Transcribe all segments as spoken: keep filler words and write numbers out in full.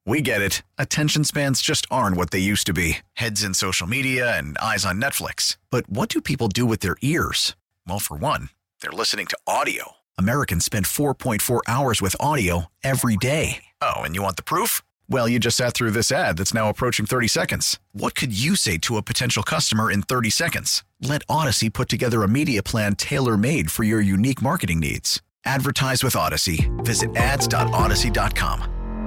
We get it. Attention spans just aren't what they used to be. Heads in social media and eyes on Netflix. But what do people do with their ears? Well, for one, they're listening to audio. Americans spend four point four hours with audio every day. Oh, and you want the proof? Well, you just sat through this ad that's now approaching thirty seconds. What could you say to a potential customer in thirty seconds? Let Odyssey put together a media plan tailor-made for your unique marketing needs. Advertise with Odyssey. Visit ads dot odyssey dot com.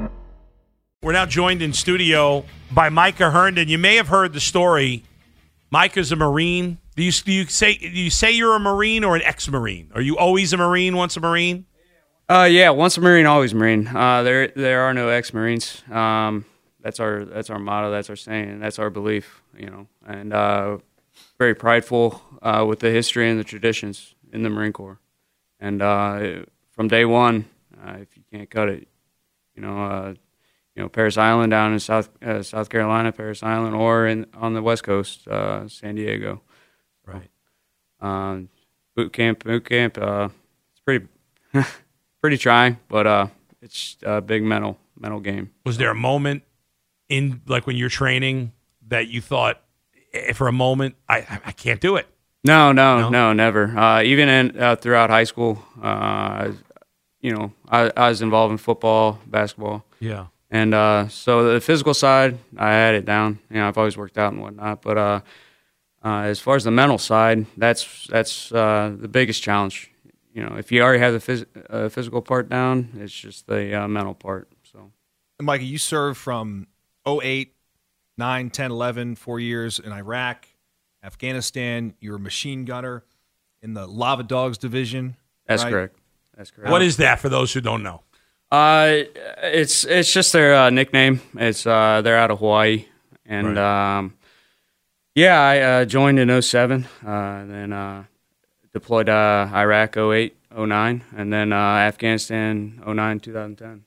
We're now joined in studio by Micah Herndon. You may have heard the story. Micah's a Marine. Do you, do you say do you say you're a Marine or an ex-Marine? Are you always a Marine, once a Marine? Uh, yeah, once a Marine, always a Marine. Uh, there there are no ex-Marines. Um, that's our that's our motto. That's our saying. That's our belief. You know, and uh, very prideful uh, with the history and the traditions in the Marine Corps. And uh, from day one, uh, if you can't cut it, you know. Uh, You know, Parris Island down in South uh, South Carolina, Parris Island, or in on the West Coast, uh, San Diego. Right. Um, boot camp, boot camp. Uh, it's pretty pretty trying, but uh, it's a big mental mental game. Was there a moment in like when you're training that you thought, eh, for a moment, I I can't do it? No, no, no, no never. Uh, even in uh, throughout high school, uh, you know, I, I was involved in football, basketball. Yeah. And uh, so the physical side, I had it down. You know, I've always worked out and whatnot. But uh, uh, as far as the mental side, that's that's uh, the biggest challenge. You know, if you already have the phys- uh, physical part down, it's just the uh, mental part. So, and Mikey, you served from oh eight, nine, ten, eleven, four years in Iraq, Afghanistan. You were a machine gunner in the Lava Dogs division. That's right? correct. That's correct. What is that for those who don't know? Uh, it's it's just their uh, nickname. It's uh, they're out of Hawaii, and right. um, yeah, I uh, joined in oh seven, uh, and then uh, deployed uh, Iraq oh eight, oh nine, and then uh, Afghanistan oh nine, twenty ten.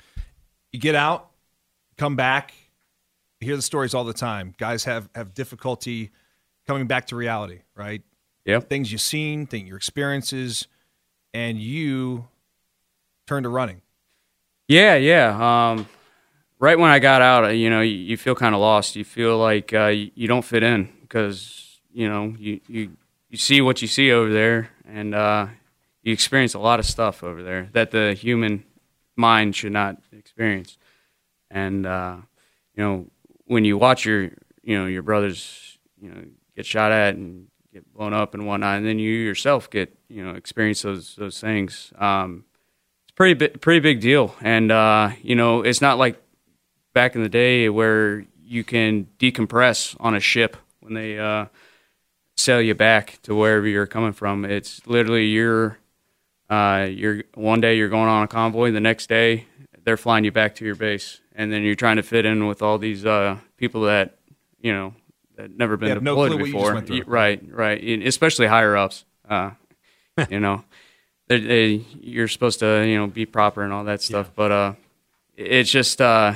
You get out, come back, you hear the stories all the time. Guys have, have difficulty coming back to reality, right? Yep. Things you've seen, think your experiences, and you turn to running. Yeah, yeah. Um, right when I got out, you know, you, you feel kind of lost. You feel like uh, you, you don't fit in because, you know, you, you, you see what you see over there, and uh, you experience a lot of stuff over there that the human mind should not experience. And, uh, you know, when you watch your, you know, your brothers, you know, get shot at and get blown up and whatnot, and then you yourself get, you know, experience those those things, um, pretty big, pretty big deal. And, uh, you know, it's not like back in the day where you can decompress on a ship when they uh, sail you back to wherever you're coming from. It's literally you're, uh, you're one day you're going on a convoy, the next day they're flying you back to your base. And then you're trying to fit in with all these uh, people that, you know, that never been deployed no before. Right, right. And especially higher ups, uh, you know. They, they, you're supposed to, you know, be proper and all that stuff, yeah. but uh, it's just uh,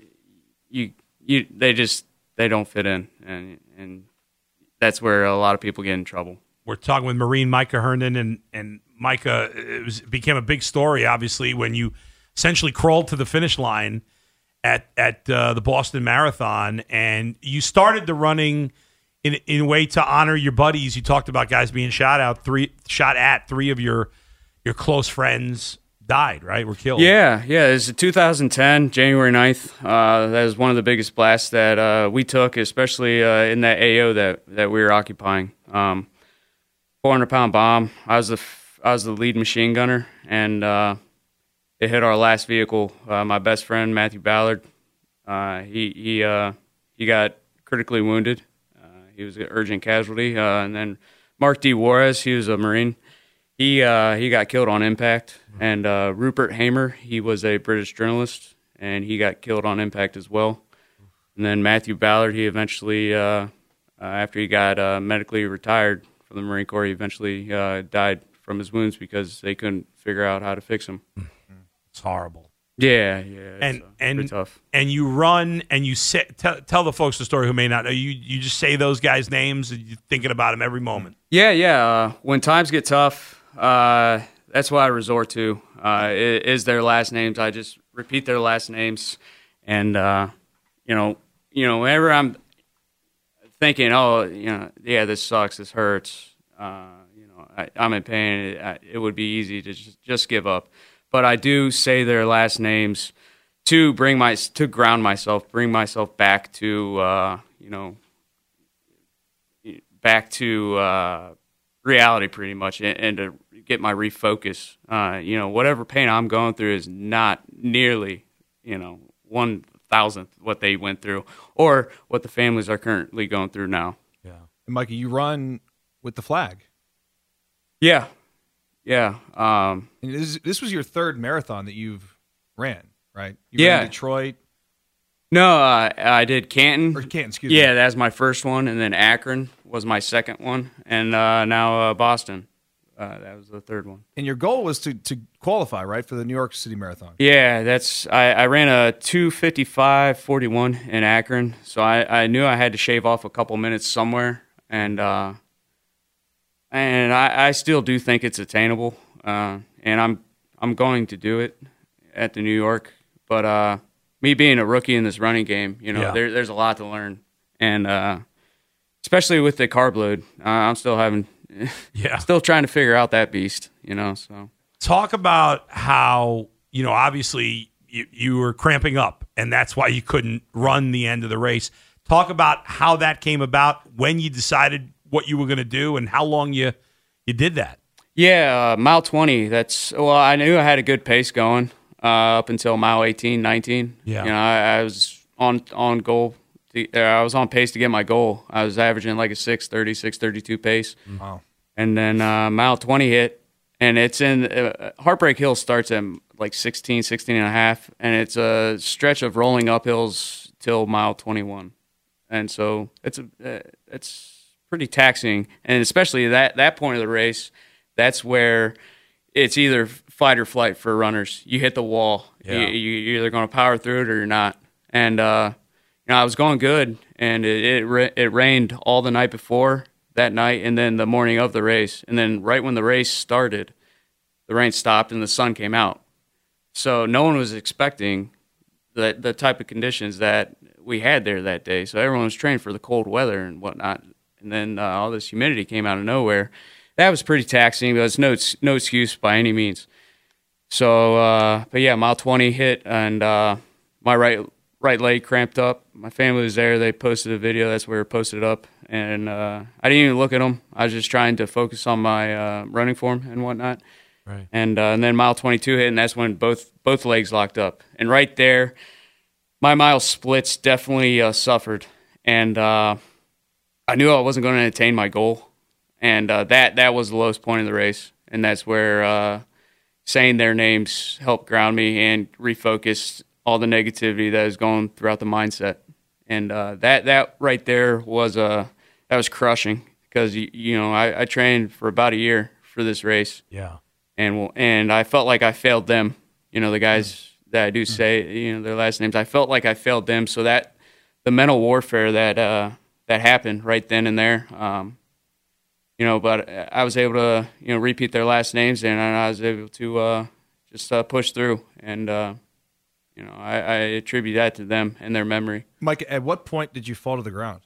you, you, they just they don't fit in, and and that's where a lot of people get in trouble. We're talking with Marine Micah Herndon, and and Micah, it, was, it became a big story, obviously, when you essentially crawled to the finish line at at uh, the Boston Marathon, and you started the running in in a way to honor your buddies. You talked about guys being shot out, three shot at three of your. Your close friends died, right? Were killed. Yeah, yeah. It was two thousand ten, January ninth. Uh, that was one of the biggest blasts that uh, we took, especially uh, in that A O that, that we were occupying. Um, four hundred pound bomb. I was the I was the lead machine gunner, and uh, it hit our last vehicle. Uh, my best friend Matthew Ballard. Uh, he he uh, he got critically wounded. Uh, he was an urgent casualty, uh, and then Mark D. Juarez. He was a Marine. He uh, he got killed on impact, and uh, Rupert Hamer, he was a British journalist, and he got killed on impact as well. And then Matthew Ballard, he eventually, uh, uh, after he got uh, medically retired from the Marine Corps, he eventually uh, died from his wounds because they couldn't figure out how to fix him. It's horrible. Yeah, yeah, it's, and uh, and pretty tough. And you run and you say, tell, tell the folks the story who may not know. You you just say those guys' names and you're thinking about them every moment. Yeah, yeah. Uh, when times get tough. Uh, that's what I resort to, uh, is their last names. I just repeat their last names, And uh, you know, you know, whenever I'm thinking, oh, you know, yeah, this sucks, this hurts, uh, you know, I, I'm in pain. It, I, it would be easy to just, just give up, but I do say their last names to bring my to ground myself, bring myself back to uh, you know, back to uh, reality, pretty much, and, and to get my refocus. Uh, you know, whatever pain I'm going through is not nearly, you know, one thousandth what they went through, or what the families are currently going through now. Yeah, and Mikey, you run with the flag. Yeah, yeah. Um, and this, this was your third marathon that you've ran, right? You yeah, ran Detroit. No, uh, I did Canton. Or Canton, excuse yeah, me. that's my first one, and then Akron was my second one, and uh, now uh, Boston. Uh, that was the third one. And your goal was to, to qualify, right, for the New York City Marathon? Yeah, that's. I, I ran a two fifty-five forty-one in Akron, so I, I knew I had to shave off a couple minutes somewhere, and uh, and I, I still do think it's attainable, uh, and I'm I'm going to do it at the New York. But uh, me being a rookie in this running game, you know, Yeah. there, there's a lot to learn, and uh, especially with the carb load, uh, I'm still having. yeah. Still trying to figure out that beast, you know. So Talk about how, you know, obviously you, you were cramping up, and that's why you couldn't run the end of the race. Talk about how that came about, when you decided what you were going to do, and how long you you did that. yeah, uh, mile twenty. That's well, I knew I had a good pace going uh, up until mile eighteen, nineteen. Yeah. you know, I, I was on on goal. To, uh, I was on pace to get my goal. I was averaging like a six thirty, six thirty-two pace. Wow. And then uh, mile twenty hit, and it's in uh, Heartbreak Hill starts at like sixteen, sixteen and a half, and it's a stretch of rolling uphills till mile twenty-one. And so it's a uh, it's pretty taxing, and especially that that point of the race, that's where it's either fight or flight for runners. You hit the wall. Yeah. You, you, you're either going to power through it or you're not. And uh, you know, I was going good, and it it, ra- it rained all the night before. That night, and then the morning of the race, and then right when the race started, the rain stopped and the sun came out. So no one was expecting the the type of conditions that we had there that day. So everyone was trained for the cold weather and whatnot. And then uh, all this humidity came out of nowhere. That was pretty taxing, but it's no no excuse by any means. So, uh, but yeah, mile twenty hit, and uh, my right right leg cramped up. My family was there. They posted a video. That's where it posted up. And uh, I didn't even look at them. I was just trying to focus on my uh, running form and whatnot. Right. And, uh, and then mile twenty-two hit, and that's when both both legs locked up. And right there, my mile splits definitely uh, suffered. And uh, I knew I wasn't going to attain my goal. And uh, that, that was the lowest point of the race. And that's where uh, saying their names helped ground me and refocus all the negativity that was going throughout the mindset. And uh, that, that right there was a... That was crushing because, you, you know, I, I trained for about a year for this race. Yeah. And and I felt like I failed them, you know, the guys that I do say, you know, their last names. I felt like I failed them. So that the mental warfare that uh, that happened right then and there, um, you know, but I was able to, you know, repeat their last names, and I was able to uh, just uh, push through. And, uh, you know, I, I attribute that to them and their memory. Mike, at what point did you fall to the ground?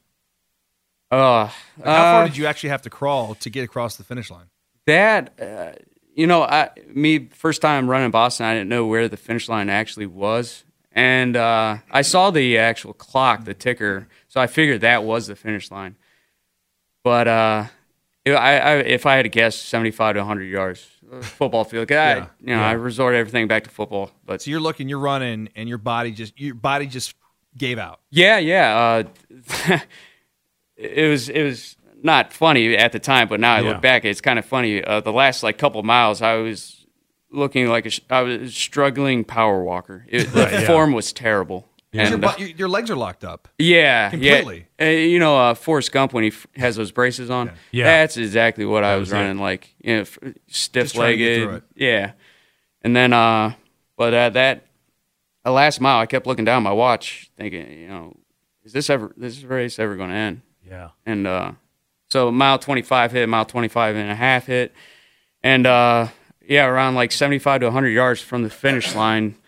Uh, Like, how far uh, did you actually have to crawl to get across the finish line? That, uh, you know, I me first time running Boston, I didn't know where the finish line actually was, and uh, I saw the actual clock, the ticker, so I figured that was the finish line. But uh, I, I, if I had to guess, seventy-five to one hundred yards, football field. 'Cause I, Yeah. you know, Yeah. I resort everything back to football. But So you're looking, you're running, and your body just your body just gave out. yeah, yeah, uh, it was it was. Not funny at the time, but now I Yeah. look back, it's kind of funny. Uh, the last like couple of miles, I was looking like a, I was a struggling power walker. It, the Right, yeah. form was terrible. Your, And, uh, bu- your, your legs are locked up. yeah, completely. Yeah. Uh, you know, uh, Forrest Gump when he f- has those braces on. Yeah. Yeah. That's exactly what I That was was it. running like. You know, f- Just trying to get stiff-legged. through it. Yeah, and then, uh, but uh, that the last mile, I kept looking down at my watch, thinking, you know, is this ever this race ever going to end? Yeah. And uh, so mile twenty-five hit, mile twenty-five and a half hit. And, uh, yeah, around like seventy-five to one hundred yards from the finish line,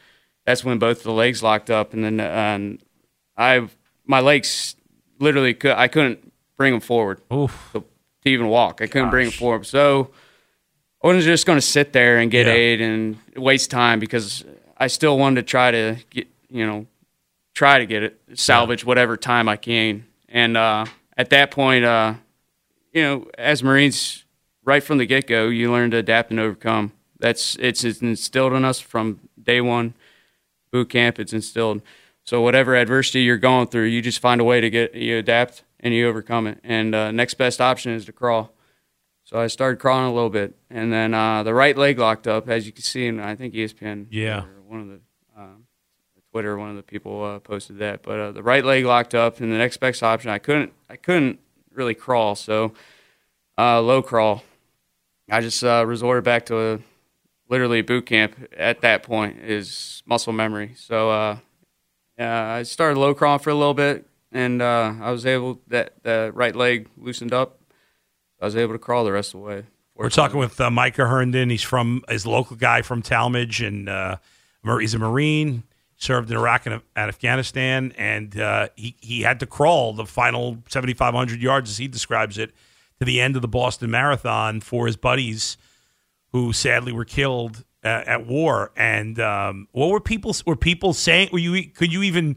that's when both the legs locked up, and then um, I my legs literally could, I couldn't bring them forward Oof. to, to even walk. I couldn't Gosh. bring them forward, so I wasn't just going to sit there and get Yeah. aid and waste time because I still wanted to try to get you know try to get it salvage whatever time I can. And uh, at that point, uh, you know, as Marines, right from the get go, you learn to adapt and overcome. That's it's, it's instilled in us from day one. Boot camp, it's instilled. So whatever adversity you're going through, you just find a way to get you adapt and you overcome it. And uh, next best option is to crawl. So I started crawling a little bit, and then uh, the right leg locked up, as you can see, and I think E S P N, Yeah. or one of the um, Twitter, one of the people uh, posted that. But uh, the right leg locked up, and the next best option, I couldn't, I couldn't really crawl. So uh, low crawl. I just uh, resorted back to a literally boot camp at that point is muscle memory. So uh, yeah, I started low crawling for a little bit, and uh, I was able, that the right leg loosened up. I was able to crawl the rest of the way. We're talking with uh, Micah Herndon. He's from, he's a local guy from Talmadge, and uh, he's a Marine, served in Iraq and Afghanistan, and uh, he, he had to crawl the final seventy-five hundred yards, as he describes it, to the end of the Boston Marathon for his buddies who sadly were killed uh, at war. And um, what were people were people saying? Were you could you even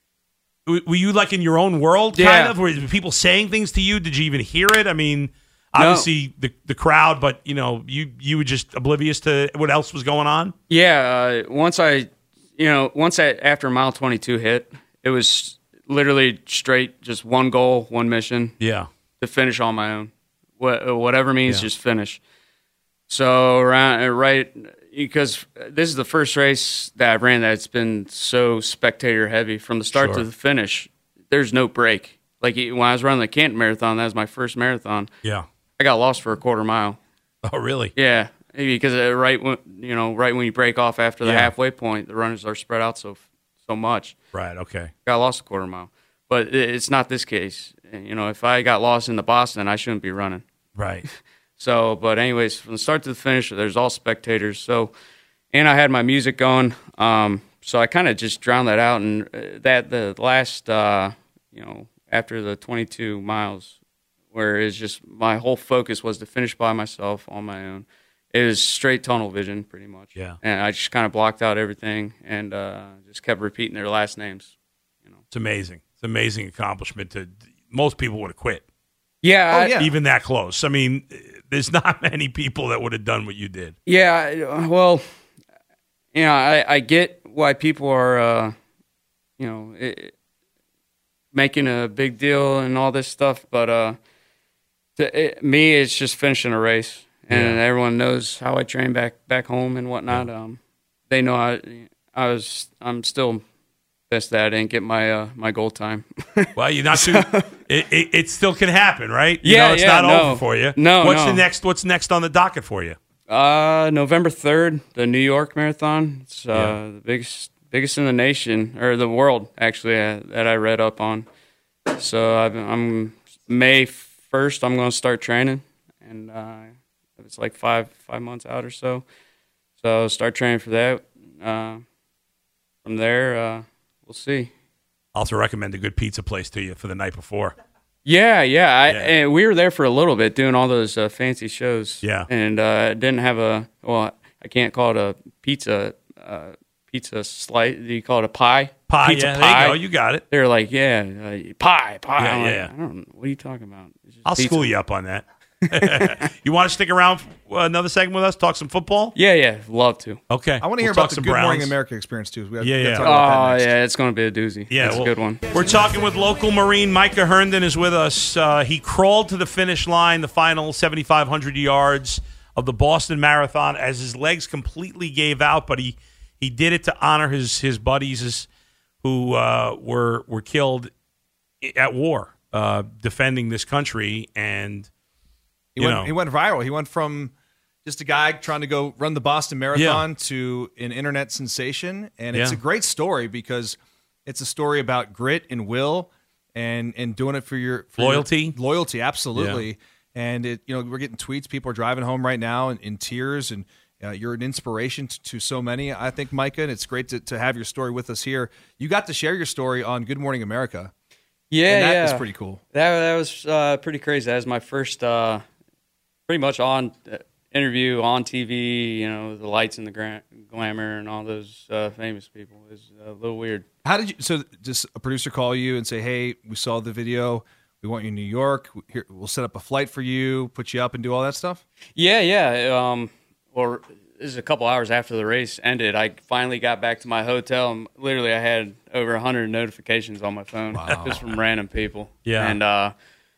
were you like in your own world kind Yeah. of? Were people saying things to you? Did you even hear it? I mean, obviously the the crowd, but you know, you you were just oblivious to what else was going on. Yeah, uh, once I, you know, once I, after mile twenty-two hit, it was literally straight, just one goal, one mission Yeah, to finish on my own. What, whatever means, Yeah. just finish. So around right because this is the first race that I've ran that's been so spectator heavy from the start Sure. to the finish. There's no break. Like when I was running the Canton Marathon, that was my first marathon. yeah. I got lost for a quarter mile. Oh, really? Yeah, because uh, right when you know, right when you break off after the Yeah. halfway point, the runners are spread out so so much. Right. Okay. Got lost a quarter mile, but it- it's not this case. You know, if I got lost in the Boston, I shouldn't be running. Right. So, but anyways, from the start to the finish, there's all spectators. So, and I had my music going. Um, so I kind of just drowned that out. And uh, that the last, uh, you know, after the twenty-two miles, where it's just my whole focus was to finish by myself on my own. It was straight tunnel vision, pretty much. Yeah. And I just kind of blocked out everything and uh, just kept repeating their last names. You know. It's amazing. It's an amazing accomplishment. To most people would have quit. Yeah. Oh, I- yeah. Even that close. I mean, there's not many people that would have done what you did. Yeah, well, you know, I, I get why people are, uh, you know, it, making a big deal and all this stuff, but uh, to it, me, it's just finishing a race, and Yeah. everyone knows how I train back back home and whatnot. Um, they know I, I was, I'm still pissed that I didn't get my uh, my goal time. Well, you're not too. it, it, it still can happen, right? You Yeah, know, it's yeah, not no. over for you. No, What's no. the next? What's next on the docket for you? Uh, November third, the New York Marathon. It's uh, Yeah. the biggest biggest in the nation or the world, actually, uh, that I read up on. So I've, I'm May first. I'm going to start training, and uh, it's like five five months out or so. So I'll start training for that. Uh, from there, uh, we'll see. I'll also recommend a good pizza place to you for the night before. Yeah, yeah. I, Yeah. And we were there for a little bit doing all those uh, fancy shows. Yeah. And uh, didn't have a, well, I can't call it a pizza, uh, pizza slice. Do you call it a pie? Pie, Pizza yeah, pie. there you go. You got it. They're like, yeah, uh, pie, pie. Yeah, I'm like, yeah. I don't know. What are you talking about? It's just I'll pizza. school you up on that. You want to stick around for another segment with us? Talk some football? Yeah, yeah. Love to. Okay. I want to hear We'll about talk the some Good Morning Browns. America experience too. We have, Yeah, we gotta yeah. talk about Oh, that next. yeah. It's going to be a doozy. Yeah, That's well, a good one. We're talking with local Marine Micah Herndon is with us. Uh, he crawled to the finish line, the final seventy-five hundred yards of the Boston Marathon, as his legs completely gave out, but he, he did it to honor his his buddies his, who uh, were were killed at war, uh, defending this country. And He you went, know. he went viral. He went from just a guy trying to go run the Boston Marathon to an internet sensation. And it's Yeah. a great story because it's a story about grit and will and and doing it for your for your- Loyalty. loyalty, absolutely. And it, you know, we're getting tweets. People are driving home right now in, in tears and Uh, you're an inspiration to, to so many, I think, Micah, and it's great to, to have your story with us here. You got to share your story on Good Morning America. Yeah, and that yeah. was pretty cool. That that was uh, pretty crazy. That was my first, uh, pretty much on uh, interview on T V. You know, the lights and the gra- glamour and all those uh, famous people. It was a little weird. How did you? So, just a producer call you and say, "Hey, we saw the video. We want you in New York. Here, we'll set up a flight for you, put you up, and do all that stuff." Yeah, yeah. Um, well, this is a couple hours after the race ended. I finally got back to my hotel, and literally I had over one hundred notifications on my phone Wow. just from random people. Yeah. And uh,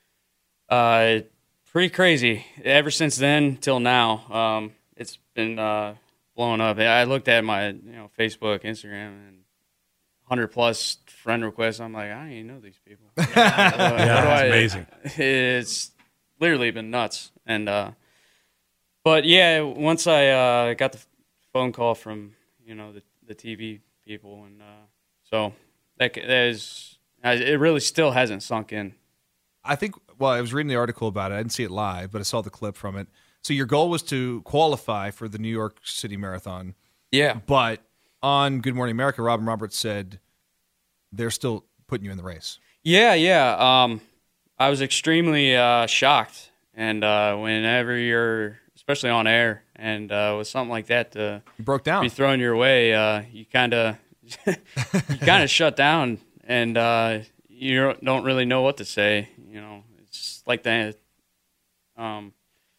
uh, pretty crazy. Ever since then till now, um, it's been uh, blowing up. I looked at my you know Facebook, Instagram, and one hundred plus friend requests. I'm like, I don't even know these people. Yeah, yeah, that's amazing. It's literally been nuts. And uh, but yeah, once I uh, got the phone call from you know the the T V people, and uh, so that that is it. Really, still hasn't sunk in. I think. Well, I was reading the article about it. I didn't see it live, but I saw the clip from it. So your goal was to qualify for the New York City Marathon. Yeah, But on Good Morning America, Robin Roberts said they're still putting you in the race. yeah, yeah. Um, I was extremely uh, shocked, and uh, whenever you're, especially on air, and uh, with something like that to You broke down. be thrown your way, uh, you kind of you kind of shut down, and uh, you don't really know what to say. You know, it's like that. Um,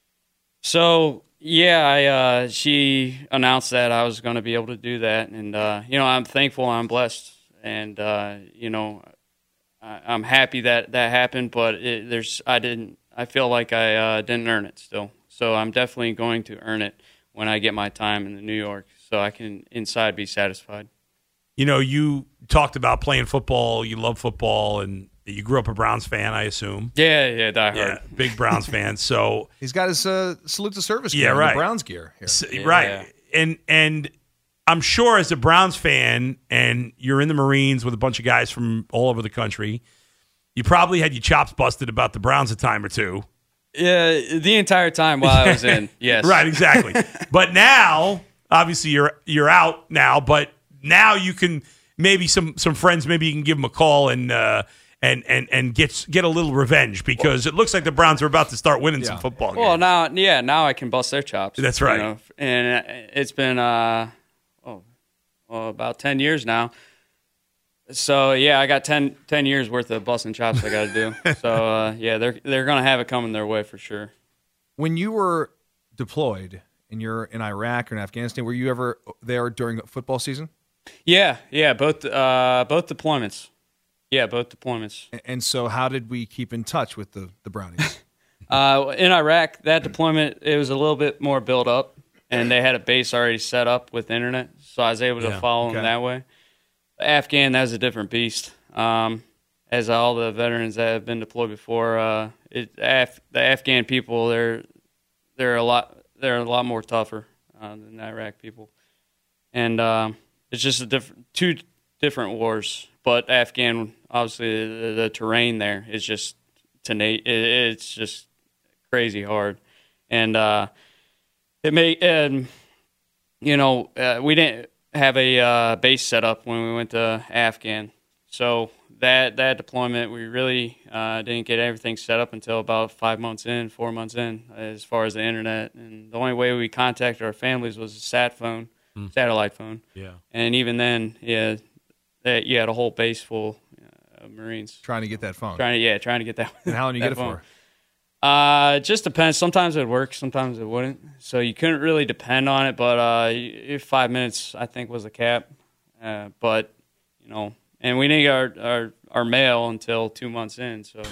so yeah, I uh, she announced that I was going to be able to do that, and uh, you know, I'm thankful, I'm blessed, and uh, you know, I, I'm happy that that happened. But it, there's, I didn't, I feel like I uh, didn't earn it still. So I'm definitely going to earn it when I get my time in the New York, so I can inside be satisfied. You know, you talked about playing football. You love football, and you grew up a Browns fan, I assume. Yeah, yeah, die Yeah, hard. big Browns fan. So He's got his uh, salute to service gear, Yeah, the right. Browns gear here. S- Yeah. Right. And and I'm sure as a Browns fan and you're in the Marines with a bunch of guys from all over the country, you probably had your chops busted about the Browns a time or two. Yeah, the entire time while I was in, yes. Right, exactly. But now, obviously you're you're out now, but now you can maybe some some friends maybe you can give them a call and uh and and and get get a little revenge because it looks like the Browns are about to start winning some Yeah. football Well, games. now, yeah, now I can bust their chops. That's you right. know, and it's been uh, oh, well, about ten years now. So yeah, I got ten, ten years worth of busting chops I got to do. So uh, yeah, they're they're gonna have it coming their way for sure. When you were deployed and you're in Iraq or in Afghanistan, were you ever there during football season? Yeah, yeah, both uh, both deployments. Yeah, both deployments. And so how did we keep in touch with the, the Brownies? Uh, in Iraq, that deployment, it was a little bit more built up, and they had a base already set up with internet, so I was able to Yeah, follow okay. them that way. Afghan, that was a different beast. Um, as all the veterans that have been deployed before, uh, it, Af- the Afghan people, they're they're a lot they're a lot more tougher uh, than the Iraq people, and um, it's just a different two different wars. But Afghan, obviously, the, the terrain there is just tena- it, it's just crazy hard, and uh, it may and you know uh, we didn't have a uh, base set up when we went to Afghan, so that that deployment we really uh, didn't get everything set up until about five months in, four months in, as far as the internet, and the only way we contacted our families was a sat phone, Mm. satellite phone, Yeah. and even then, yeah, that you had a whole base full uh, of Marines Trying to get that phone. trying to yeah trying to get that. And how long do you that get it phone. for? Uh, it just depends. Sometimes it would work, sometimes it wouldn't. So you couldn't really depend on it. But uh, y- five minutes I think was the cap. Uh, but you know, and we didn't get our, our our mail until two months in. So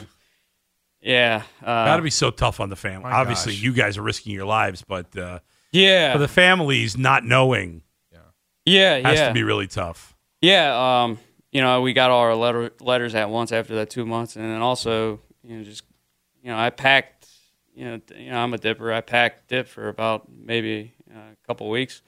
yeah, uh, Got to be so tough on the family. My Obviously, gosh. you guys are risking your lives, but uh, yeah, for the families, not knowing yeah, has yeah, to be really tough. yeah. Um, you know, we got all our letter, letters at once after that two months, and then also, you know, just you know, I packed. You know, you know, I'm a dipper. I packed dip for about maybe uh, a couple of weeks.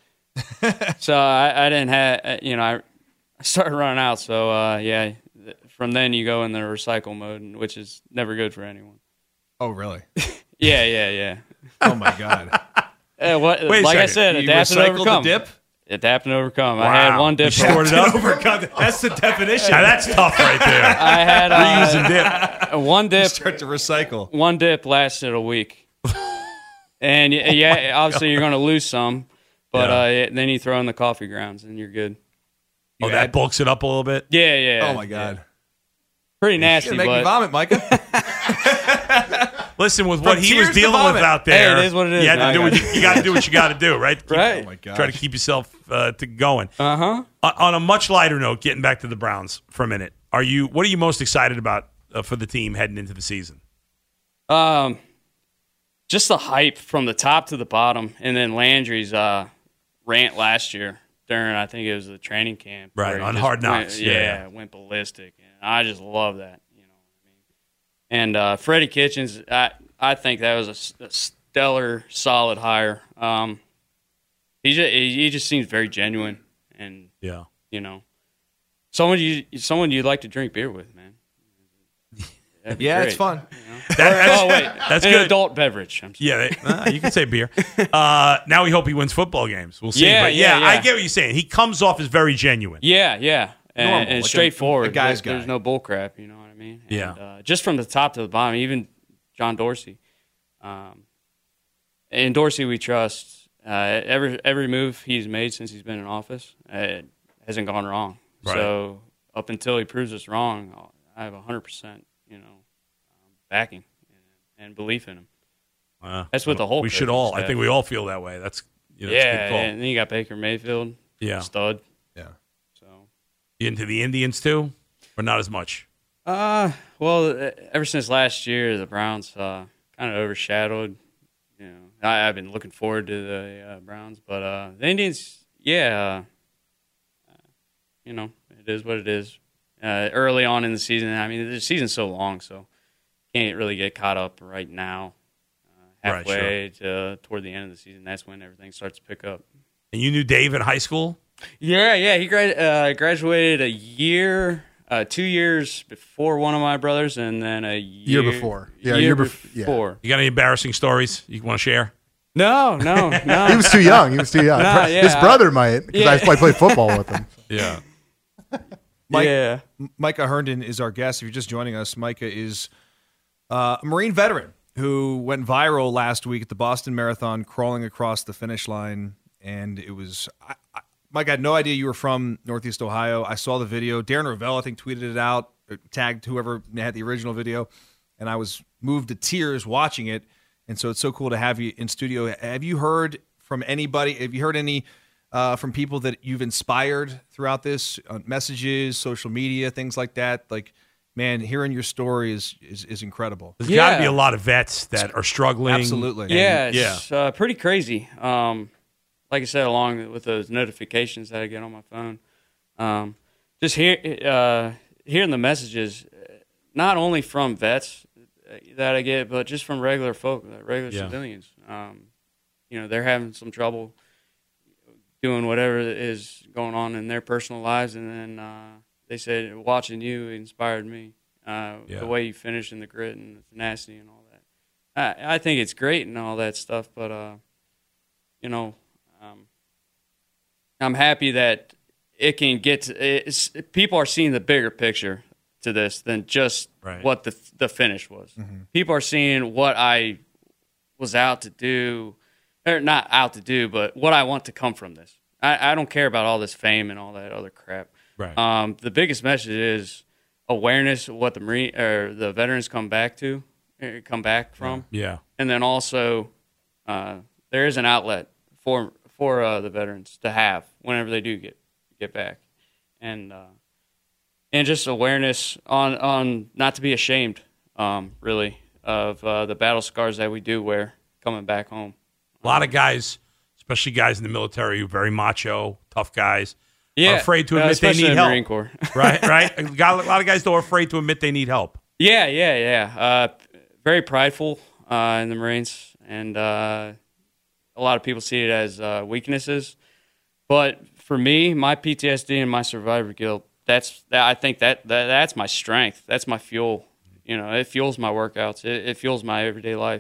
So I, I didn't have, you know, I, I started running out. So uh, yeah, th- from then you go in the recycle mode, which is never good for anyone. Oh, really? Yeah, yeah, yeah. Oh, my God. Uh, what, Wait a like I second. said, You adapt and recycled overcome. the dip? Adapt and overcome. I Wow. had one dip. You stored it up? Overcome. That's the definition. Now that's tough right there. I had Reuse uh, and dip. one dip. Start to recycle. One dip lasted a week, and y- yeah, obviously you're going to lose some, but Yeah. uh, then you throw in the coffee grounds and you're good. Oh, You that add- bulks it up a little bit. Yeah, yeah. Oh my God. yeah. Pretty You're nasty, gonna make me but vomit, Micah. Listen, with what he was tears to dealing with vomit. out there, Hey, it is what it is, You, had to man. do what you, you got to do what you got to do, right? Keep- Right. Oh my God. Try to keep yourself uh, to going. uh huh. On- On a much lighter note, getting back to the Browns for a minute, are you? What are you most excited about uh, for the team heading into the season? Um, just the hype from the top to the bottom, and then Landry's uh rant last year during I think it was the training camp, Right, where he on just Hard Knocks, went- yeah, yeah, yeah. went ballistic, and I just love that. You know what I mean? And uh, Freddie Kitchens, I I think that was a s- a, stellar, solid hire. Um, he just he just seems very genuine, and Yeah. you know, someone you someone you'd like to drink beer with, man. That'd be Yeah, great. it's fun. That- that's, Oh wait, that's an good. adult beverage. I'm sorry. Yeah, they, uh, you can say beer. Uh, now we hope he wins football games. We'll see. Yeah, but yeah, yeah, I yeah. get what you're saying. He comes off as very genuine. Yeah, yeah, and, Normal, and like a- straightforward. a guy's There- There's guy. no bull crap. You know what I mean? And, Yeah. Uh, just from the top to the bottom, even John Dorsey. Um, and Dorsey, we trust. Uh, every every move he's made since he's been in office uh, hasn't gone wrong. Right. So up until he proves us wrong, I have a hundred percent, you know, um, backing and, and belief in him. Uh, That's what the whole We should coaching all. I staff- think we all feel that way. That's you know, it's a yeah, good call. and then you got Baker Mayfield, Yeah. stud. Yeah. So. You into the Indians too, or not as much? Uh, well, uh, ever since last year, the Browns uh, kind of overshadowed. You know, I, I've been looking forward to the uh, Browns, but uh, the Indians, yeah, uh, you know, it is what it is. Uh, early on in the season, I mean, the season's so long, so can't really get caught up right now. Uh, Right, halfway to toward the end of the season, that's when everything starts to pick up. And you knew Dave in high school? Yeah, yeah. He grad- uh, graduated a year, uh, two years before one of my brothers, and then a year, Year before. Yeah, year, year bef- yeah. before. You got any embarrassing stories you want to share? No, no, no. He was too young. He was too young. Nah, His yeah, brother might, because yeah. I, I played football with him. Yeah. Mike, yeah. Micah Herndon is our guest. If you're just joining us, Micah is uh, a Marine veteran who went viral last week at the Boston Marathon, crawling across the finish line. And it was, I, I, Mike, I had no idea you were from Northeast Ohio. I saw the video. Darren Ravel, I think, tweeted it out, or tagged whoever had the original video. And I was moved to tears watching it. And so it's so cool to have you in studio. Have you heard from anybody? Have you heard any uh, from people that you've inspired throughout this, uh, messages, social media, things like that? Like, man, hearing your story is is, is incredible. There's got to Yeah. be a lot of vets that are struggling. Absolutely. Yeah, And- it's Uh, pretty crazy. Um, like I said, along with those notifications that I get on my phone, um, just hear, uh, hearing the messages, uh, not only from vets that I get, but just from regular folk, uh, regular Yeah. civilians. Um, you know, they're having some trouble doing whatever is going on in their personal lives, and then uh, they said, watching you inspired me. Uh, Yeah. The way you finish in the grit and the tenacity and all that. I, I think it's great and all that stuff, but uh, you know, um, I'm happy that it can get to, it's, people are seeing the bigger picture to this than just Right. what the the finish was. People are seeing what I was out to do, or not out to do, but what I want to come from this. I, I don't care about all this fame and all that other crap. Right. Um, the biggest message is awareness of what the Marine or the veterans come back to, er, come back from, yeah. and then also uh, there is an outlet for for uh, the veterans to have whenever they do get get back, and uh, and just awareness on on not to be ashamed, um, really, of uh, the battle scars that we do wear coming back home. A lot of guys, especially guys in the military, who are very macho, tough guys, Yeah, are afraid to uh, admit they especially need in the help. Marine Corps. right, right. A lot a lot of guys though are afraid to admit they need help. Yeah, yeah, yeah. Uh, very prideful uh, in the Marines, and uh, a lot of people see it as uh, weaknesses. But for me, my P T S D and my survivor guilt, that's that, I think that, that that's my strength. That's my fuel. You know, it fuels my workouts. It, it fuels my everyday life.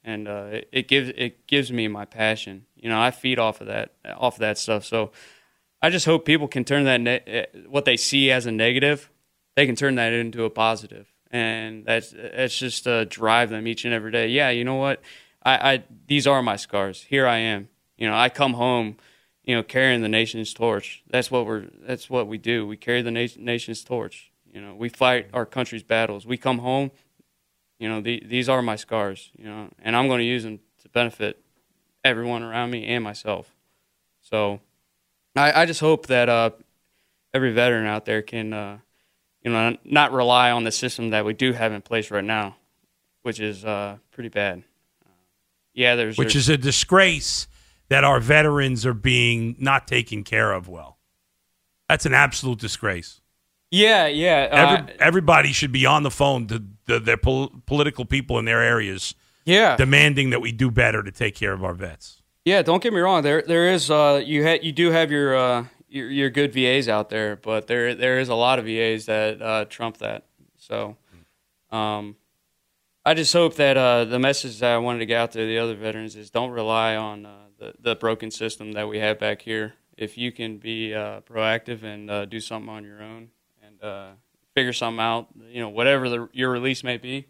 and uh, it, it gives it gives me my passion. You know, I feed off of that off of that stuff. So I just hope people can turn that ne- what they see as a negative, they can turn that into a positive, and that's that's just uh, drive them each and every day. Yeah, you know what? I, I these are my scars. Here I am. You know, I come home, you know, carrying the nation's torch. That's what we're. That's what we do. We carry the na- nation's torch. You know, we fight our country's battles. We come home. You know, the, these are my scars. You know, and I'm going to use them to benefit everyone around me and myself. So, I, I just hope that uh, every veteran out there can, uh, you know, not rely on the system that we do have in place right now, which is uh, pretty bad. Uh, yeah, there's which there's, is a disgrace that our veterans are being not taken care of well. That's an absolute disgrace. Yeah, yeah. Every, Uh, everybody should be on the phone to the, their pol- political people in their areas, yeah. demanding that we do better to take care of our vets. Yeah, don't get me wrong. There, there is uh, you ha- you do have your, uh, your your good V As out there, but there there is a lot of V As that uh, trump that. So, um, I just hope that uh, the message that I wanted to get out to the other veterans is don't rely on uh, the the broken system that we have back here. If you can be uh, proactive and uh, do something on your own and uh, figure something out, you know, whatever the, your release may be.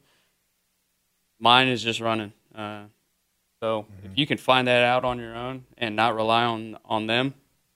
Mine is just running. Uh, So mm-hmm. if you can find that out on your own and not rely on, on them,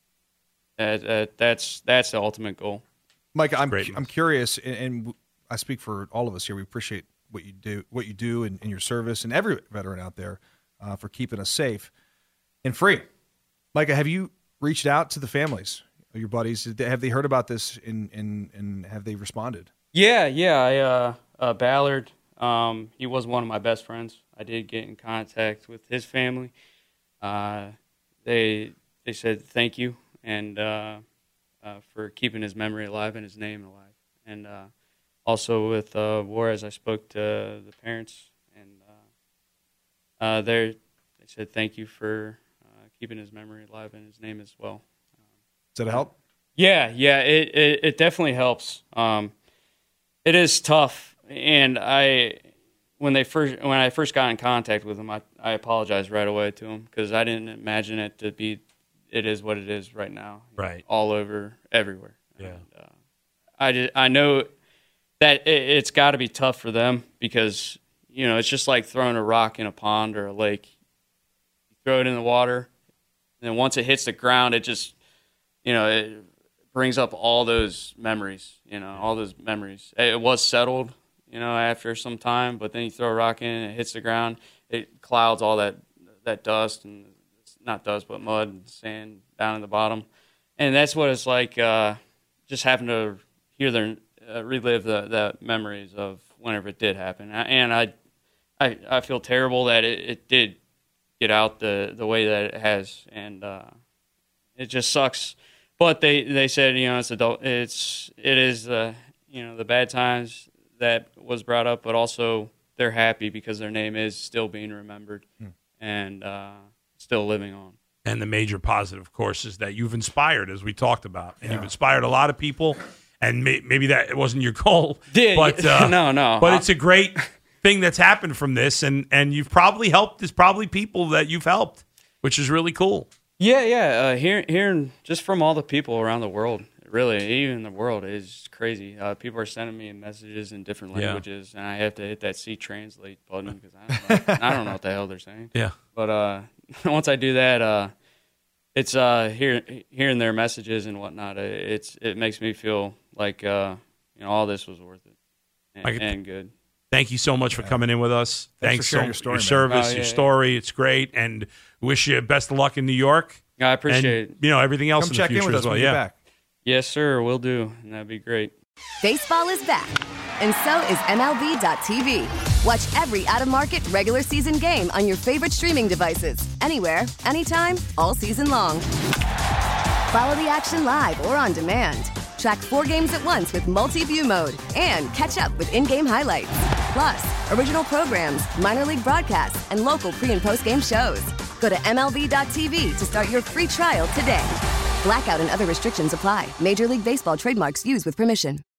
that, uh, that's that's the ultimate goal. Mike, I'm I'm curious, and, and I speak for all of us here. We appreciate what you do, what you do in, in your service, and every veteran out there uh, for keeping us safe and free. Micah, have you reached out to the families of your buddies? Have they heard about this, and and, and have they responded? Yeah, yeah. I, uh, uh, Ballard, um, he was one of my best friends. I did get in contact with his family. Uh, they they said thank you and uh, uh, for keeping his memory alive and his name alive. And uh, also with uh, Juarez, I spoke to the parents, and uh, uh, they they said thank you for uh, keeping his memory alive and his name as well. Does that help? Yeah, yeah, it it, it definitely helps. Um, it is tough, and I. When they first, when I first got in contact with them, I, I apologized right away to them because I didn't imagine it to be. It is what it is right now, right? All over, everywhere. Yeah. And, uh, I just, I know that it, it's got to be tough for them because you know it's just like throwing a rock in a pond or a lake. You throw it in the water, and then once it hits the ground, it just, you know, it brings up all those memories. You know, all those memories. It was settled. You know, after some time, but then you throw a rock in and it hits the ground, it clouds all that that dust, and it's not dust, but mud and sand down in the bottom. And that's what it's like uh, just having to hear their, uh, relive the, the memories of whenever it did happen. And I I, I feel terrible that it, it did get out the, the way that it has, and uh, it just sucks. But they, they said, you know, it's adult, it's, it is, uh, you know, the bad times that was brought up, but also they're happy because their name is still being remembered hmm. and uh, still living on. And the major positive, of course, is that you've inspired, as we talked about, and yeah. you've inspired a lot of people. And may, maybe that wasn't your goal, yeah, but uh, no, no. But it's a great thing that's happened from this, and and you've probably helped. There's probably people that you've helped, which is really cool. Yeah, yeah. Uh, hearing, hearing just from all the people around the world. Really, even the world is crazy. Uh, people are sending me messages in different languages, yeah. and I have to hit that C translate button because I don't know, I don't know what the hell they're saying. Yeah. But uh, once I do that, uh, it's uh, hear, hearing their messages and whatnot. It's it makes me feel like uh, you know all this was worth it and, could, and good. Thank you so much for coming in with us. Thanks, Thanks for sharing so, your story, your service, oh, yeah, your yeah. story. It's great, and wish you best of luck in New York. I appreciate and, it. You know everything else Come in check the future in with us as well. when Yeah. you're back. Yes, sir. Will do, and that'd be great. Baseball is back, and so is M L B dot T V. Watch every out-of-market regular season game on your favorite streaming devices, anywhere, anytime, all season long. Follow the action live or on demand. Track four games at once with multi-view mode and catch up with in-game highlights. Plus, original programs, minor league broadcasts, and local pre- and post-game shows. Go to M L B dot T V to start your free trial today. Blackout and other restrictions apply. Major League Baseball trademarks used with permission.